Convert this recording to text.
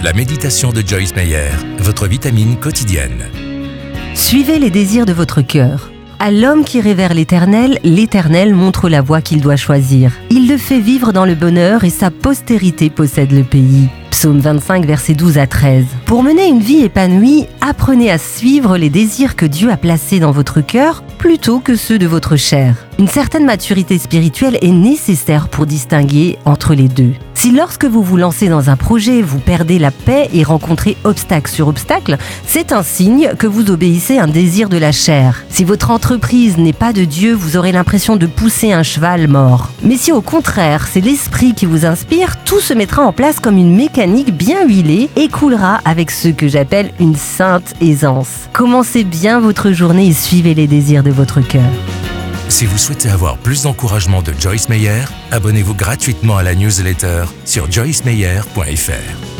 La méditation de Joyce Meyer, votre vitamine quotidienne. Suivez les désirs de votre cœur. À l'homme qui révère l'Éternel montre la voie qu'il doit choisir. Il le fait vivre dans le bonheur et sa postérité possède le pays. Psaume 25, versets 12 à 13. Pour mener une vie épanouie, apprenez à suivre les désirs que Dieu a placés dans votre cœur plutôt que ceux de votre chair. Une certaine maturité spirituelle est nécessaire pour distinguer entre les deux. Si lorsque vous vous lancez dans un projet, vous perdez la paix et rencontrez obstacle sur obstacle, c'est un signe que vous obéissez à un désir de la chair. Si votre entreprise n'est pas de Dieu, vous aurez l'impression de pousser un cheval mort. Mais si au contraire, c'est l'esprit qui vous inspire, tout se mettra en place comme une mécanique bien huilée et coulera avec ce que j'appelle une sainte aisance. Commencez bien votre journée et suivez les désirs de votre cœur. Si vous souhaitez avoir plus d'encouragement de Joyce Meyer, abonnez-vous gratuitement à la newsletter sur joycemeyer.fr.